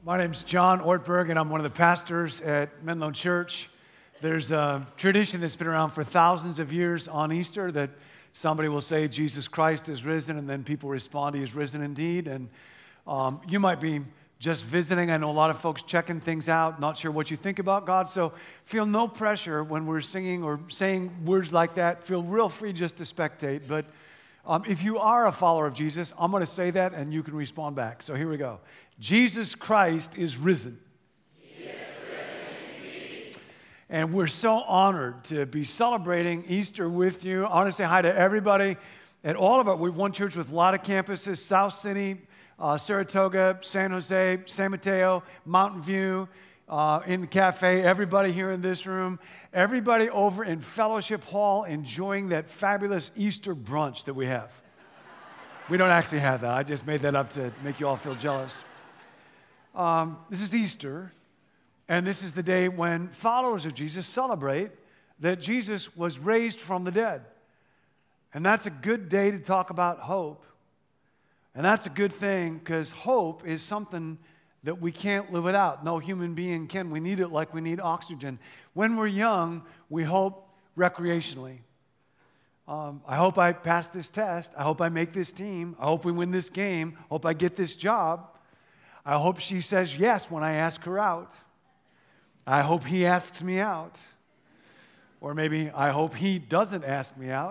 My name's John Ortberg, and I'm one of the pastors at Menlo Church. There's a tradition that's been around for thousands of years on Easter that somebody will say, Jesus Christ is risen, and then people respond, he is risen indeed. And you might be just visiting. I know a lot of folks checking things out, not sure what you think about God, so feel no pressure when we're singing or saying words like that. Feel real free just to spectate. But if you are a follower of Jesus, I'm going to say that, and you can respond back. So here we go. Jesus Christ is risen. He is risen indeed. And we're so honored to be celebrating Easter with you. I want to say hi to everybody at all of it. We're one church with a lot of campuses: South City, Saratoga, San Jose, San Mateo, Mountain View, in the cafe, everybody here in this room, everybody over in Fellowship Hall enjoying that fabulous Easter brunch that we have. We don't actually have that. I just made that up to make you all feel jealous. This is Easter, and this is the day when followers of Jesus celebrate that Jesus was raised from the dead. And that's a good day to talk about hope. And that's a good thing, because hope is something that we can't live without. No human being can. We need it like we need oxygen. When we're young, we hope recreationally. I hope I pass this test. I hope I make this team. I hope we win this game. I hope I get this job. I hope she says yes when I ask her out. I hope he asks me out. Or maybe I hope he doesn't ask me out.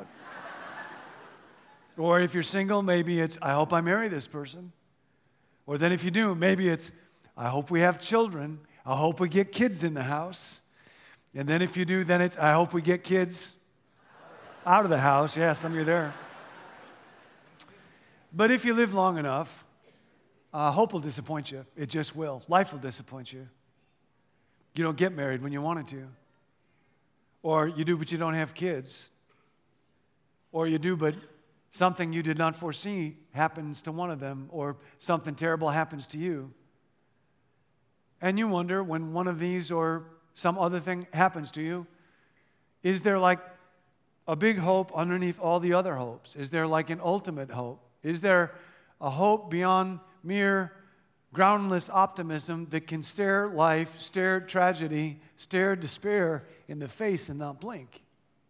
Or if you're single, maybe it's, I hope I marry this person. Or then if you do, maybe it's, I hope we have children. I hope we get kids in the house. And then if you do, then it's, I hope we get kids out of the house. Yeah, some of you are there. But if you live long enough, hope will disappoint you. It just will. Life will disappoint you. You don't get married when you wanted to. Or you do, but you don't have kids. Or you do, but something you did not foresee happens to one of them, or something terrible happens to you. And you wonder, when one of these or some other thing happens to you, is there like a big hope underneath all the other hopes? Is there like an ultimate hope? Is there a hope beyond mere groundless optimism that can stare life, stare tragedy, stare despair in the face and not blink?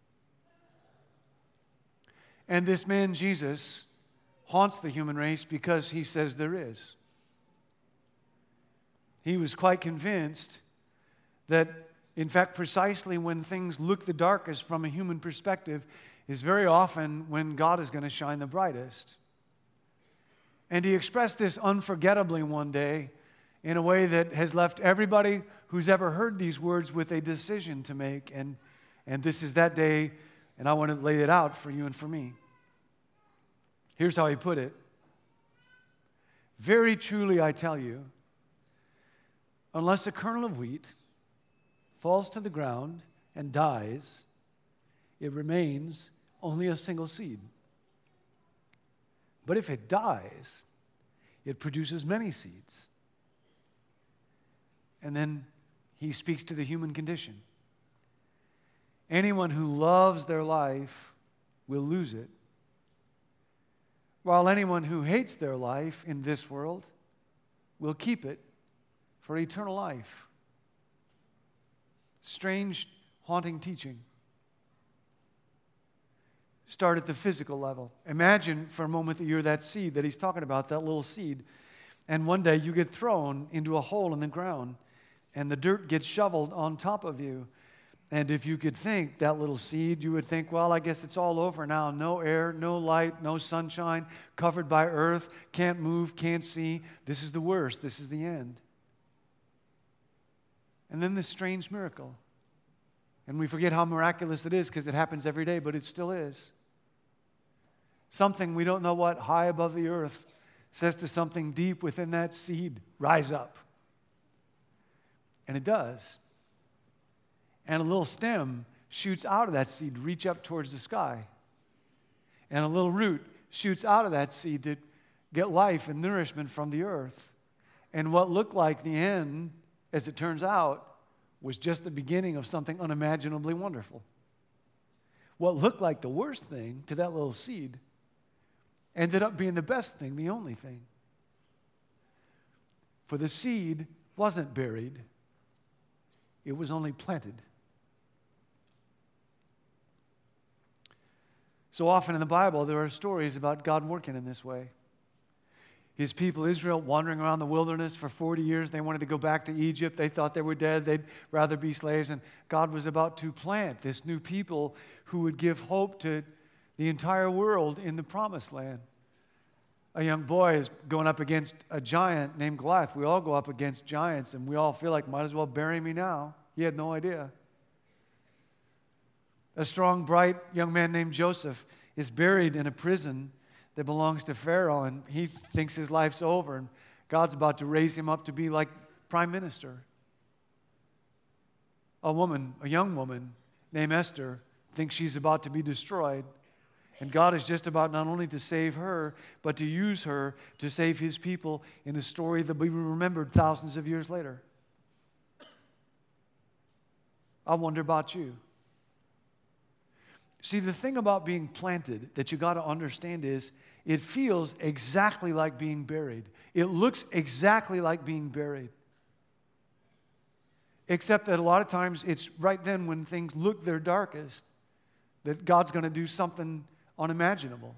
And this man, Jesus, haunts the human race because he says there is. He was quite convinced that, in fact, precisely when things look the darkest from a human perspective is very often when God is going to shine the brightest. And he expressed this unforgettably one day in a way that has left everybody who's ever heard these words with a decision to make. And this is that day, and I want to lay it out for you and for me. Here's how he put it. Very truly I tell you, unless a kernel of wheat falls to the ground and dies, it remains only a single seed. But if it dies, it produces many seeds. And then he speaks to the human condition. Anyone who loves their life will lose it, while anyone who hates their life in this world will keep it for eternal life. Strange, haunting teaching. Start at the physical level. Imagine for a moment that you're that seed that he's talking about, that little seed. And one day you get thrown into a hole in the ground, and the dirt gets shoveled on top of you. And if you could think that little seed, you would think, well, I guess it's all over now. No air, no light, no sunshine, covered by earth, can't move, can't see. This is the worst. This is the end. And then this strange miracle. And we forget how miraculous it is because it happens every day, but it still is. Something we don't know what, high above the earth, says to something deep within that seed, rise up. And it does. And a little stem shoots out of that seed, reach up towards the sky. And a little root shoots out of that seed to get life and nourishment from the earth. And what looked like the end, as it turns out, was just the beginning of something unimaginably wonderful. What looked like the worst thing to that little seed ended up being the best thing, the only thing. For the seed wasn't buried. It was only planted. So often in the Bible, there are stories about God working in this way. His people, Israel, wandering around the wilderness for 40 years. They wanted to go back to Egypt. They thought they were dead. They'd rather be slaves. And God was about to plant this new people who would give hope to the entire world in the promised land. A young boy is going up against a giant named Goliath. We all go up against giants, and we all feel like, might as well bury me now. He had no idea. A strong, bright young man named Joseph is buried in a prison that belongs to Pharaoh, and he thinks his life's over, and God's about to raise him up to be like prime minister. A young woman named Esther, thinks she's about to be destroyed, and God is just about not only to save her, but to use her to save his people in a story that will be remembered thousands of years later. I wonder about you. See, the thing about being planted that you got to understand is it feels exactly like being buried. It looks exactly like being buried. Except that a lot of times it's right then when things look their darkest that God's going to do something unimaginable.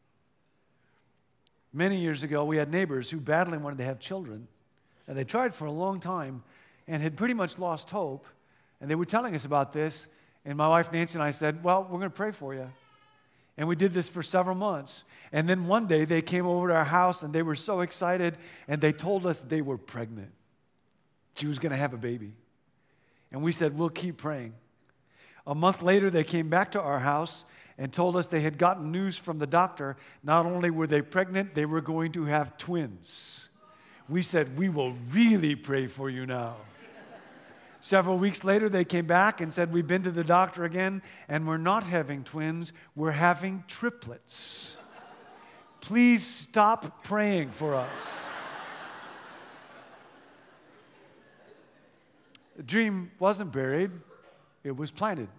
Many years ago, we had neighbors who badly wanted to have children, and they tried for a long time and had pretty much lost hope, and they were telling us about this, and my wife Nancy and I said, well, we're going to pray for you. And we did this for several months. And then one day they came over to our house and they were so excited and they told us they were pregnant. She was going to have a baby. And we said, we'll keep praying. A month later they came back to our house and told us they had gotten news from the doctor. Not only were they pregnant, they were going to have twins. We said, we will really pray for you now. Several weeks later, they came back and said, we've been to the doctor again, and we're not having twins, we're having triplets. Please stop praying for us. The dream wasn't buried, it was planted.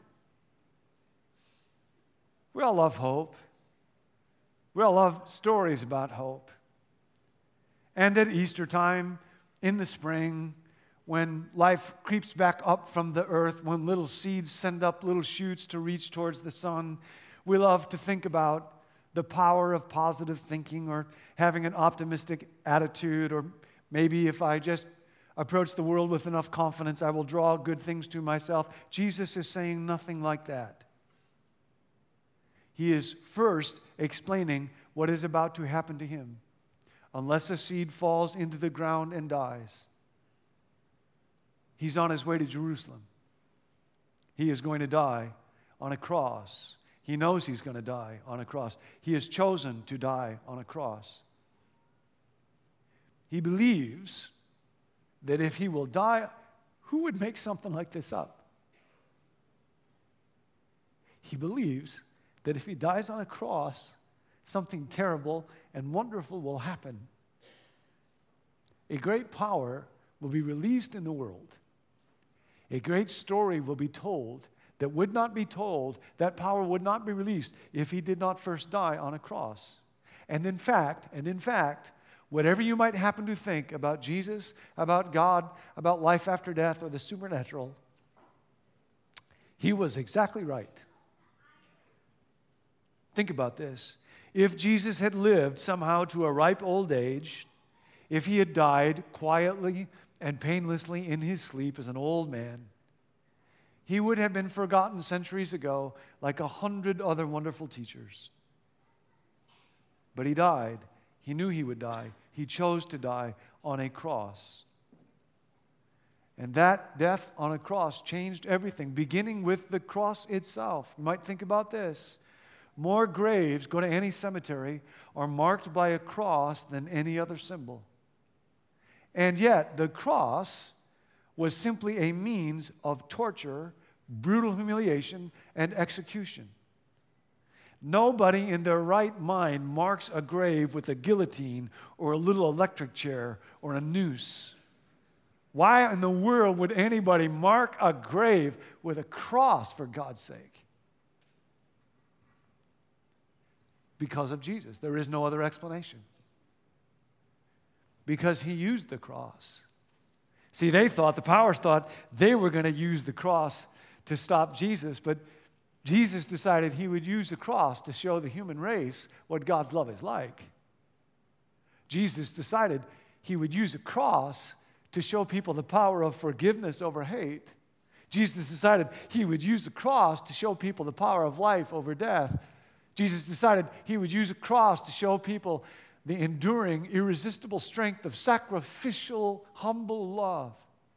We all love hope. We all love stories about hope. And at Easter time, in the spring, when life creeps back up from the earth, when little seeds send up little shoots to reach towards the sun, we love to think about the power of positive thinking or having an optimistic attitude, or maybe if I just approach the world with enough confidence, I will draw good things to myself. Jesus is saying nothing like that. He is first explaining what is about to happen to him. Unless a seed falls into the ground and dies, he's on his way to Jerusalem. He is going to die on a cross. He knows he's going to die on a cross. He has chosen to die on a cross. He believes that if he will die, who would make something like this up? He believes that if he dies on a cross, something terrible and wonderful will happen. A great power will be released in the world. A great story will be told that would not be told, that power would not be released if he did not first die on a cross. And in fact, whatever you might happen to think about Jesus, about God, about life after death or the supernatural, he was exactly right. Think about this. If Jesus had lived somehow to a ripe old age, if he had died quietly and painlessly in his sleep as an old man, he would have been forgotten centuries ago like 100 other wonderful teachers. But he died. He knew he would die. He chose to die on a cross. And that death on a cross changed everything, beginning with the cross itself. You might think about this. More graves, go to any cemetery, are marked by a cross than any other symbol. And yet, the cross was simply a means of torture, brutal humiliation, and execution. Nobody in their right mind marks a grave with a guillotine or a little electric chair or a noose. Why in the world would anybody mark a grave with a cross, for God's sake? Because of Jesus. There is no other explanation. Because he used the cross. See, the powers thought they were going to use the cross to stop Jesus, but Jesus decided he would use the cross to show the human race what God's love is like. Jesus decided he would use a cross to show people the power of forgiveness over hate. Jesus decided he would use the cross to show people the power of life over death. Jesus decided he would use a cross to show people the enduring, irresistible strength of sacrificial, humble love.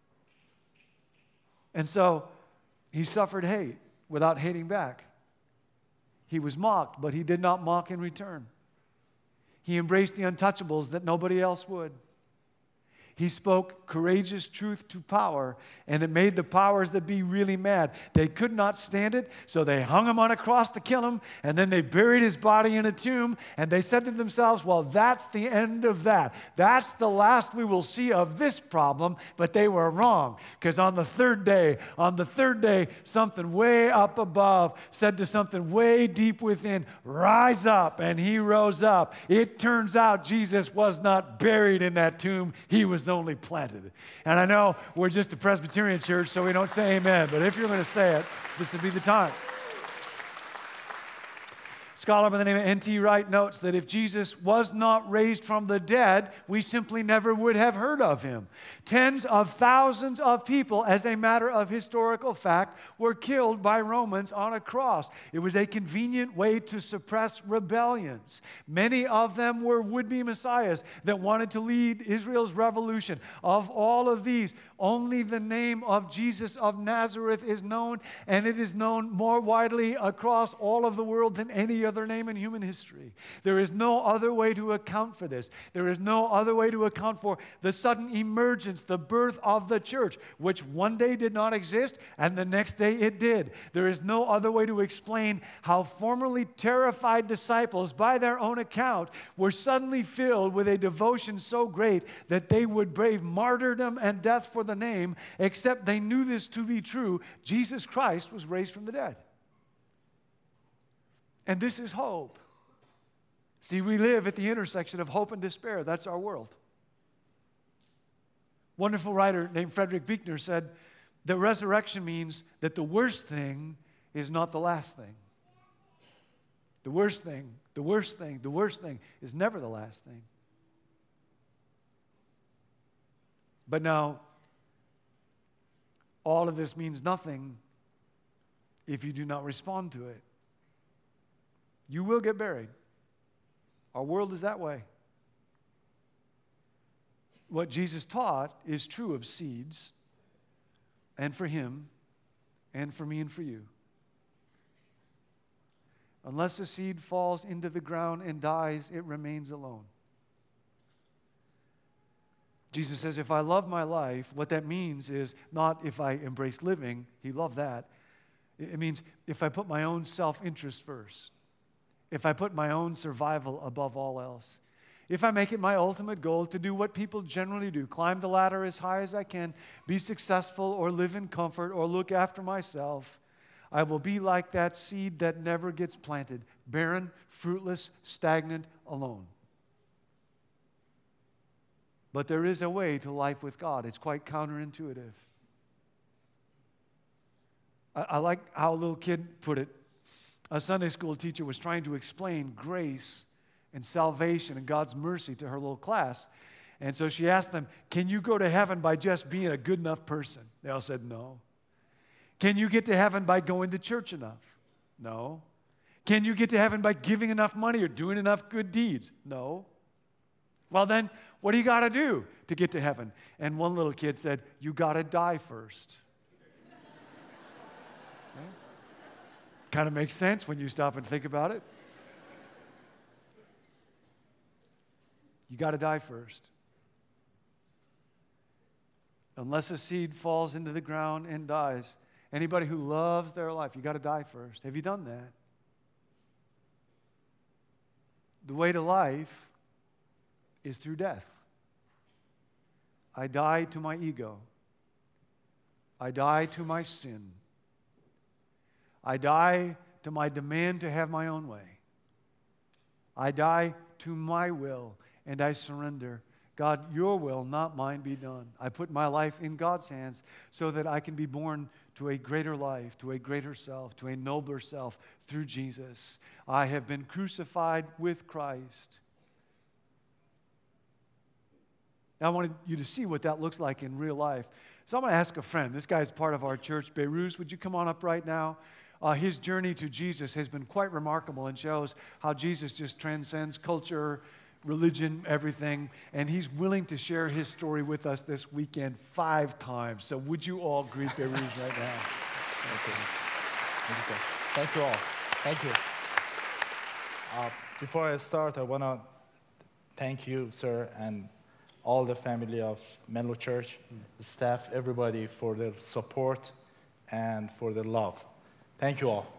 And so he suffered hate without hating back. He was mocked, but he did not mock in return. He embraced the untouchables that nobody else would. He spoke courageous truth to power, and it made the powers that be really mad. They could not stand it, so they hung him on a cross to kill him, and then they buried his body in a tomb, and they said to themselves, well, that's the end of that. That's the last we will see of this problem, but they were wrong, because on the third day, something way up above said to something way deep within, rise up, and he rose up. It turns out Jesus was not buried in that tomb. He was only planted. And I know we're just a Presbyterian church, so we don't say amen, but if you're going to say it, this would be the time. A scholar by the name of N.T. Wright notes that if Jesus was not raised from the dead, we simply never would have heard of him. Tens of thousands of people, as a matter of historical fact, were killed by Romans on a cross. It was a convenient way to suppress rebellions. Many of them were would-be messiahs that wanted to lead Israel's revolution. Of all of these, only the name of Jesus of Nazareth is known, and it is known more widely across all of the world than any other name in human history. There is no other way to account for this. There is no other way to account for the sudden emergence, the birth of the church, which one day did not exist and the next day it did. There is no other way to explain how formerly terrified disciples, by their own account, were suddenly filled with a devotion so great that they would brave martyrdom and death for the name, except they knew this to be true. Jesus Christ was raised from the dead. And this is hope. See, we live at the intersection of hope and despair. That's our world. Wonderful writer named Frederick Buechner said that resurrection means that the worst thing is not the last thing. The worst thing is never the last thing. But now, all of this means nothing if you do not respond to it. You will get buried. Our world is that way. What Jesus taught is true of seeds, and for him, and for me, and for you. Unless a seed falls into the ground and dies, it remains alone. Jesus says, if I love my life, what that means is not if I embrace living. He loved that. It means if I put my own self-interest first. If I put my own survival above all else. If I make it my ultimate goal to do what people generally do, climb the ladder as high as I can, be successful or live in comfort or look after myself, I will be like that seed that never gets planted, barren, fruitless, stagnant, alone. But there is a way to life with God. It's quite counterintuitive. I like how a little kid put it. A Sunday school teacher was trying to explain grace and salvation and God's mercy to her little class. And so she asked them, can you go to heaven by just being a good enough person? They all said no. Can you get to heaven by going to church enough? No. Can you get to heaven by giving enough money or doing enough good deeds? No. Well then, what do you got to do to get to heaven? And one little kid said, you got to die first. Kind of makes sense when you stop and think about it. You got to die first. Unless a seed falls into the ground and dies. Anybody who loves their life, you got to die first. Have you done that? The way to life is through death. I die to my ego. I die to my sin. I die to my demand to have my own way. I die to my will, and I surrender God, your will, not mine, be done. I put my life in God's hands so that I can be born to a greater life, to a greater self, to a nobler self through Jesus. I have been crucified with Christ. I wanted you to see what that looks like in real life. So I'm going to ask a friend. This guy is part of our church. Beirut, would you come on up right now? His journey to Jesus has been quite remarkable and shows how Jesus just transcends culture, religion, everything. And he's willing to share his story with us this weekend 5 times. So would you all greet Beirut right now? Thank you, sir. Thank you all. Thank you. Before I start, I want to thank you, sir, and all the family of Menlo Church, the staff, everybody for their support and for their love. Thank you all.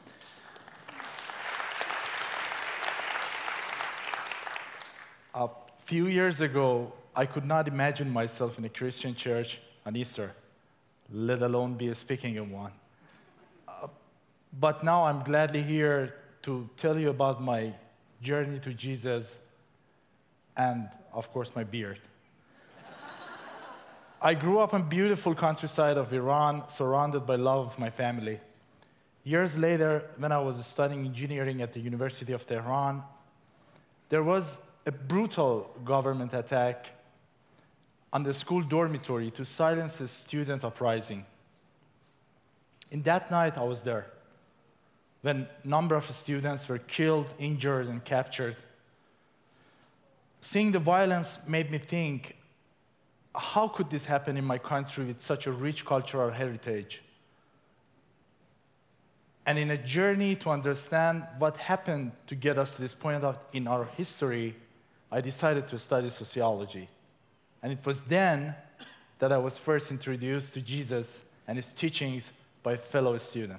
A few years ago, I could not imagine myself in a Christian church on Easter, let alone be speaking in one. But now I'm gladly here to tell you about my journey to Jesus and, of course, my beard. I grew up in beautiful countryside of Iran, surrounded by love of my family. Years later, when I was studying engineering at the University of Tehran, there was a brutal government attack on the school dormitory to silence a student uprising. In that night, I was there, when a number of students were killed, injured, and captured. Seeing the violence made me think, how could this happen in my country with such a rich cultural heritage? And in a journey to understand what happened to get us to this point in our history, I decided to study sociology. And it was then that I was first introduced to Jesus and his teachings by a fellow student.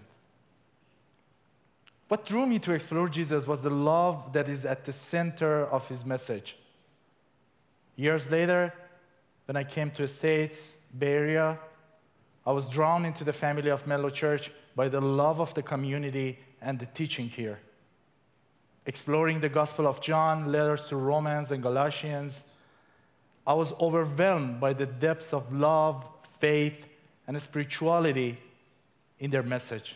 What drew me to explore Jesus was the love that is at the center of his message. Years later, when I came to the States, Bay Area, I was drawn into the family of Menlo Church by the love of the community and the teaching here. Exploring the Gospel of John, letters to Romans and Galatians, I was overwhelmed by the depths of love, faith, and spirituality in their message.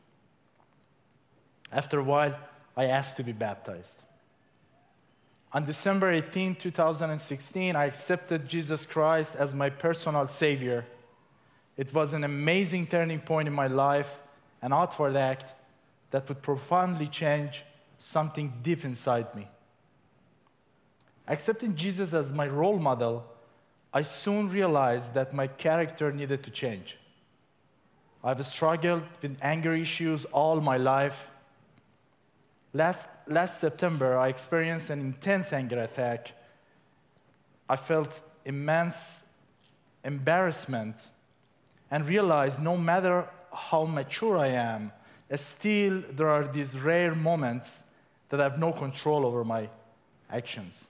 After a while, I asked to be baptized. On December 18, 2016, I accepted Jesus Christ as my personal Savior. It was an amazing turning point in my life, an outward act that would profoundly change something deep inside me. Accepting Jesus as my role model, I soon realized that my character needed to change. I've struggled with anger issues all my life. Last September, I experienced an intense anger attack. I felt immense embarrassment and realized no matter how mature I am, still there are these rare moments that I have no control over my actions.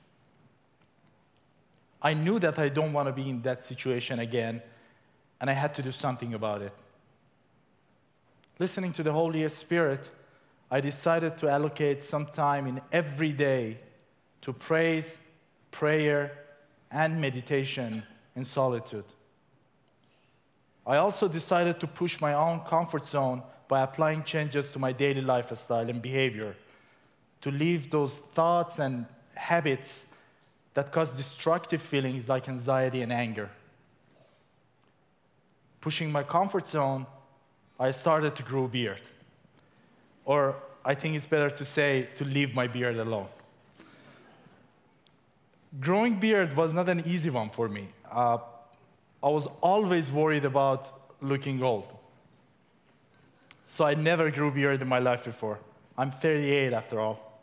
I knew that I don't want to be in that situation again, and I had to do something about it. Listening to the Holy Spirit, I decided to allocate some time in every day to praise, prayer, and meditation in solitude. I also decided to push my own comfort zone by applying changes to my daily lifestyle and behavior, to leave those thoughts and habits that cause destructive feelings like anxiety and anger. Pushing my comfort zone, I started to grow a beard. Or I think it's better to say, to leave my beard alone. Growing beard was not an easy one for me. I was always worried about looking old. So I never grew beard in my life before. I'm 38 after all.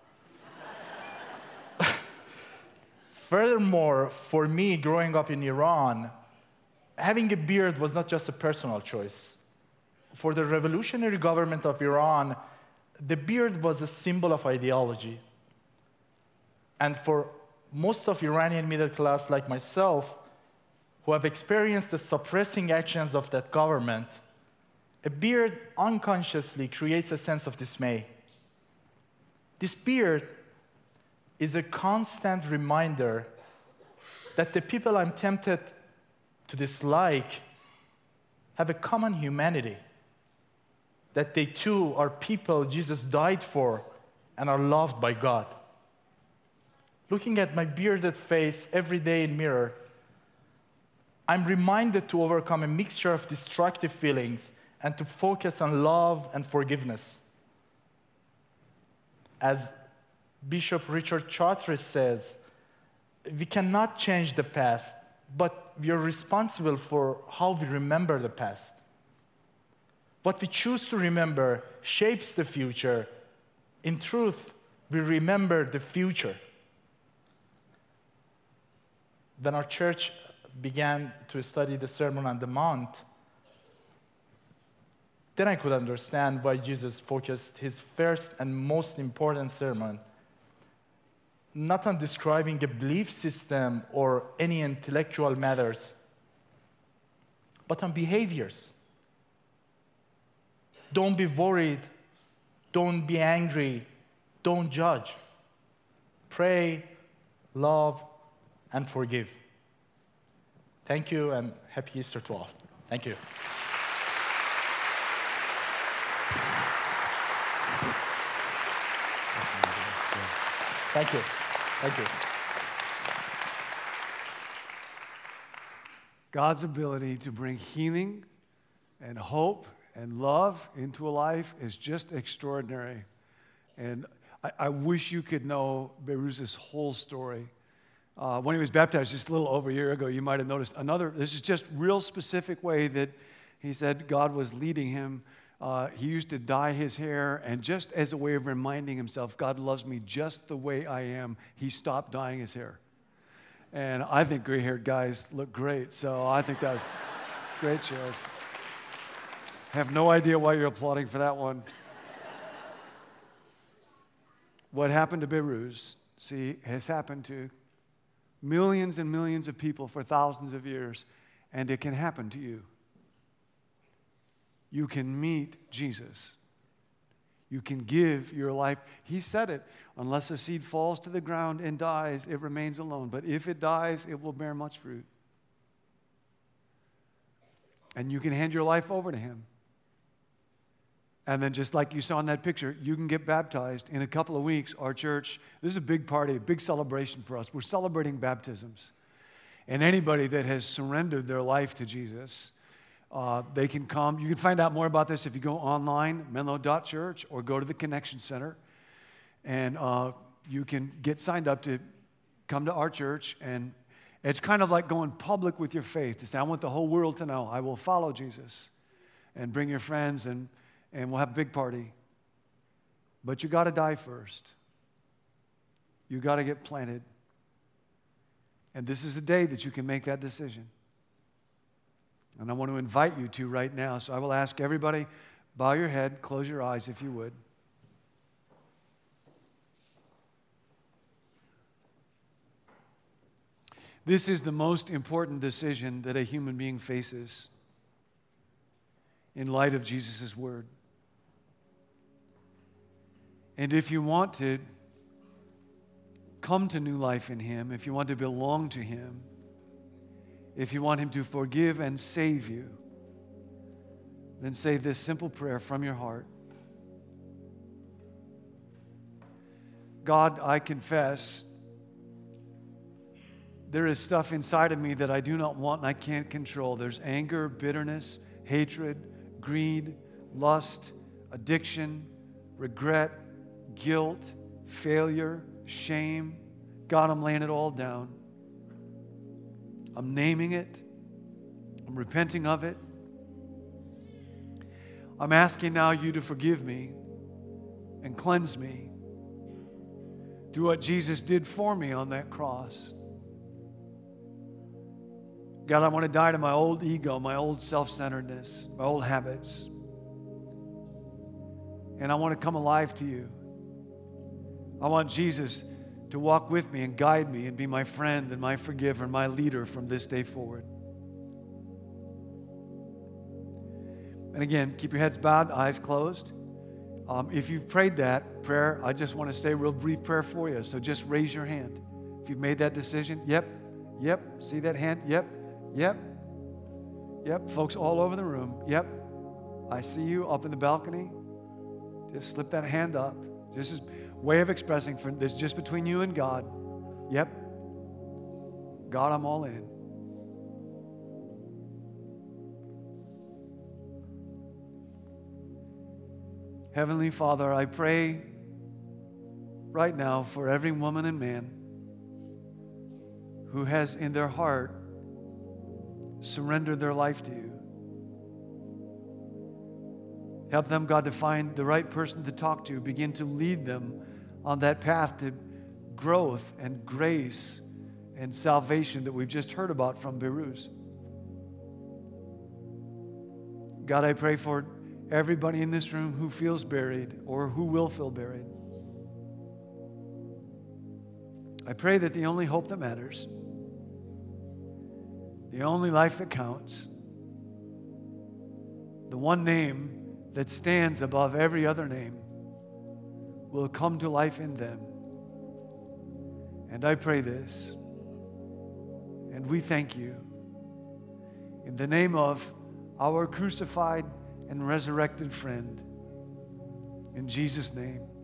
Furthermore, for me, growing up in Iran, having a beard was not just a personal choice. For the revolutionary government of Iran, the beard was a symbol of ideology. And for most of Iranian middle class like myself, who have experienced the suppressing actions of that government, a beard unconsciously creates a sense of dismay. This beard is a constant reminder that the people I'm tempted to dislike have a common humanity, that they too are people Jesus died for and are loved by God. Looking at my bearded face every day in mirror, I'm reminded to overcome a mixture of destructive feelings and to focus on love and forgiveness. As Bishop Richard Chartres says, we cannot change the past, but we are responsible for how we remember the past. What we choose to remember shapes the future. In truth, we remember the future. When our church began to study the Sermon on the Mount, then I could understand why Jesus focused his first and most important sermon not on describing a belief system or any intellectual matters, but on behaviors. Don't be worried. Don't be angry. Don't judge. Pray, love, and forgive. Thank you, and happy Easter to all. Thank you. Thank you. Thank you. God's ability to bring healing and hope and love into a life is just extraordinary. And I wish you could know Behruz's whole story. When he was baptized just a little over a year ago, you might have noticed this is just real specific way that he said God was leading him. He used to dye his hair, and just as a way of reminding himself, God loves me just the way I am, he stopped dyeing his hair. And I think gray-haired guys look great, so I think that was a great choice. Have no idea why you're applauding for that one. What happened to Behruz, has happened to millions and millions of people for thousands of years, and it can happen to you. You can meet Jesus. You can give your life. He said it, unless a seed falls to the ground and dies, it remains alone. But if it dies, it will bear much fruit. And you can hand your life over to him. And then just like you saw in that picture, you can get baptized. In a couple of weeks, our church, this is a big party, a big celebration for us. We're celebrating baptisms. And anybody that has surrendered their life to Jesus, they can come. You can find out more about this if you go online, menlo.church, or go to the Connection Center. And you can get signed up to come to our church. And it's kind of like going public with your faith, to say, I want the whole world to know I will follow Jesus. And bring your friends, and we'll have a big party. But you got to die first. You got to get planted. And this is the day that you can make that decision. And I want to invite you to right now. So I will ask everybody, bow your head, close your eyes if you would. This is the most important decision that a human being faces in light of Jesus' word. And if you want to come to new life in him, if you want to belong to him, if you want him to forgive and save you, then say this simple prayer from your heart. God, I confess there is stuff inside of me that I do not want and I can't control. There's anger, bitterness, hatred, greed, lust, addiction, regret, guilt, failure, shame. God, I'm laying it all down. I'm naming it. I'm repenting of it. I'm asking now you to forgive me and cleanse me through what Jesus did for me on that cross. God, I want to die to my old ego, my old self-centeredness, my old habits. And I want to come alive to you. I want Jesus to walk with me and guide me and be my friend and my forgiver and my leader from this day forward. And again, keep your heads bowed, eyes closed. If you've prayed that prayer, I just want to say a real brief prayer for you. So just raise your hand. If you've made that decision, yep, Yep. See that hand? Yep. Yep. Yep. Folks all over the room. Yep. I see you up in the balcony. Just slip that hand up. Just as way of expressing for this, just between you and God. Yep. God, I'm all in. Heavenly Father, I pray right now for every woman and man who has in their heart surrendered their life to you. Help them, God, to find the right person to talk to. Begin to lead them on that path to growth and grace and salvation that we've just heard about from Beirut. God, I pray for everybody in this room who feels buried or who will feel buried. I pray that the only hope that matters, the only life that counts, the one name that stands above every other name will come to life in them. And I pray this, and we thank you in the name of our crucified and resurrected friend. In Jesus' name.